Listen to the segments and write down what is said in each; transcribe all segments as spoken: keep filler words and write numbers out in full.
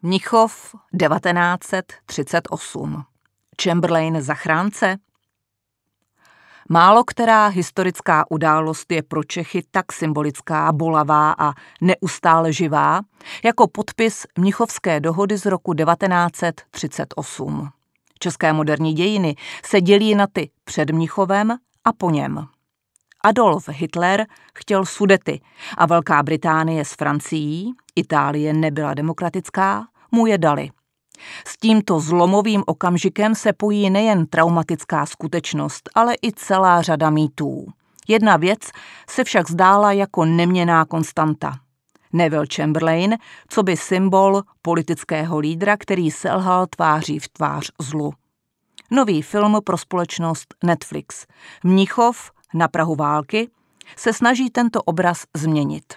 Mnichov devatenáct set třicet osm. Chamberlain zachránce? Málo která historická událost je pro Čechy tak symbolická, bolavá a neustále živá, jako podpis Mnichovské dohody z roku devatenáct set třicet osm. České moderní dějiny se dělí na ty před Mnichovem a po něm. Adolf Hitler chtěl Sudety a Velká Británie s Francií, Itálie nebyla demokratická, mu je dali. S tímto zlomovým okamžikem se pojí nejen traumatická skutečnost, ale i celá řada mýtů. Jedna věc se však zdála jako neměnná konstanta. Neville Chamberlain, co by symbol politického lídra, který selhal tváří v tvář zlu. Nový film pro společnost Netflix. Mnichov na prahu války se snaží tento obraz změnit.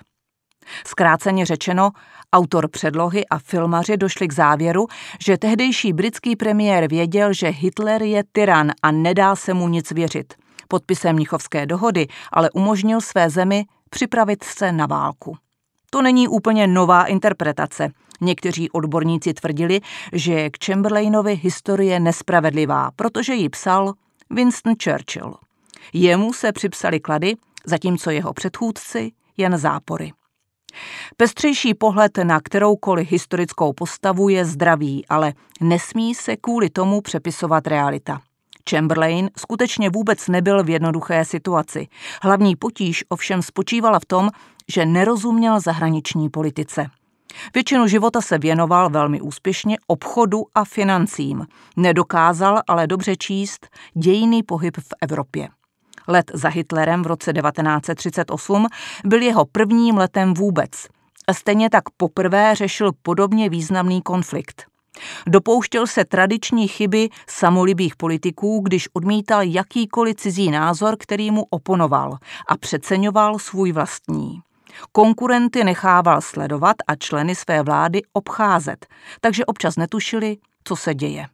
Zkráceně řečeno, autor předlohy a filmaři došli k závěru, že tehdejší britský premiér věděl, že Hitler je tyran a nedá se mu nic věřit. Podpisem Mnichovské dohody ale umožnil své zemi připravit se na válku. To není úplně nová interpretace. Někteří odborníci tvrdili, že je k Chamberlainovi historie nespravedlivá, protože ji psal Winston Churchill. Jemu se připsali klady, zatímco jeho předchůdci jen zápory. Pestřejší pohled na kteroukoliv historickou postavu je zdravý, ale nesmí se kvůli tomu přepisovat realita. Chamberlain skutečně vůbec nebyl v jednoduché situaci. Hlavní potíž ovšem spočívala v tom, že nerozuměl zahraniční politice. Většinu života se věnoval velmi úspěšně obchodu a financím. Nedokázal ale dobře číst dějinný pohyb v Evropě. Let za Hitlerem v roce devatenáct set třicet osm byl jeho prvním letem vůbec. A stejně tak poprvé řešil podobně významný konflikt. Dopouštěl se tradiční chyby samolibých politiků, když odmítal jakýkoliv cizí názor, který mu oponoval, a přeceňoval svůj vlastní. Konkurenty nechával sledovat a členy své vlády obcházet, takže občas netušili, co se děje.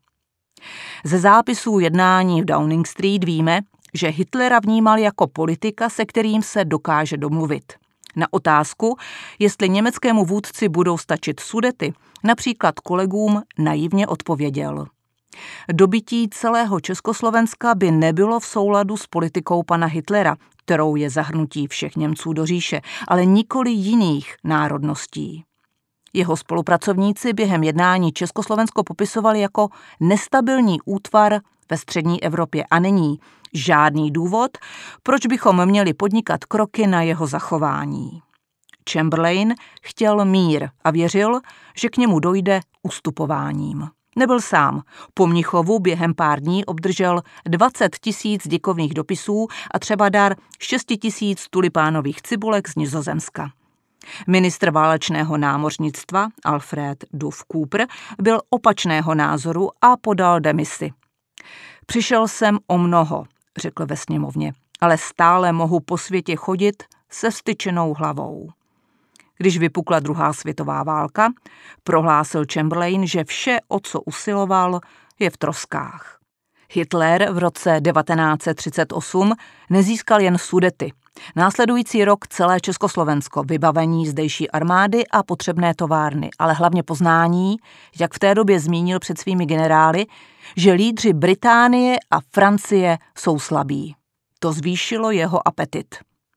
Ze zápisů jednání v Downing Street víme, že Hitlera vnímal jako politika, se kterým se dokáže domluvit. Na otázku, jestli německému vůdci budou stačit Sudety, například kolegům naivně odpověděl: dobytí celého Československa by nebylo v souladu s politikou pana Hitlera, kterou je zahrnutí všech Němců do říše, ale nikoli jiných národností. Jeho spolupracovníci během jednání Československo popisovali jako nestabilní útvar ve střední Evropě a není žádný důvod, proč bychom měli podnikat kroky na jeho zachování. Chamberlain chtěl mír a věřil, že k němu dojde ustupováním. Nebyl sám. Po Mnichovu během pár dní obdržel dvacet tisíc děkovných dopisů a třeba dar šest tisíc tulipánových cibulek z Nizozemska. Ministr válečného námořnictva Alfred Duff Cooper byl opačného názoru a podal demisi. Přišel jsem o mnoho, řekl ve sněmovně, ale stále mohu po světě chodit se vztyčenou hlavou. Když vypukla druhá světová válka, prohlásil Chamberlain, že vše, o co usiloval, je v troskách. Hitler v roce devatenáct set třicet osm nezískal jen Sudety. Následující rok celé Československo, vybavení zdejší armády a potřebné továrny, ale hlavně poznání, jak v té době zmínil před svými generály, že lídři Británie a Francie jsou slabí. To zvýšilo jeho apetit.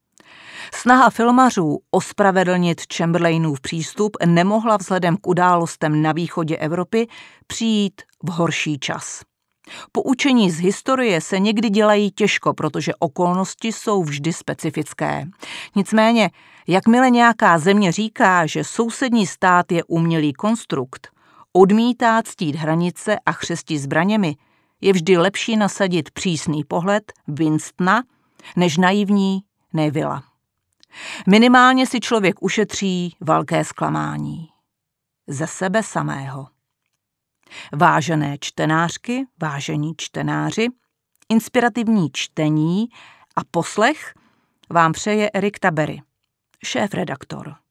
Snaha filmařů ospravedlnit Chamberlainův přístup nemohla vzhledem k událostem na východě Evropy přijít v horší čas. Poučení z historie se někdy dělají těžko, protože okolnosti jsou vždy specifické. Nicméně, jakmile nějaká země říká, že sousední stát je umělý konstrukt, odmítá ctít hranice a chřestí zbraněmi, je vždy lepší nasadit přísný pohled Winstona než naivní Nevilla. Minimálně si člověk ušetří velké zklamání. Ze sebe samého. Vážené čtenářky, vážení čtenáři, inspirativní čtení a poslech vám přeje Erik Tabery, šéfredaktor.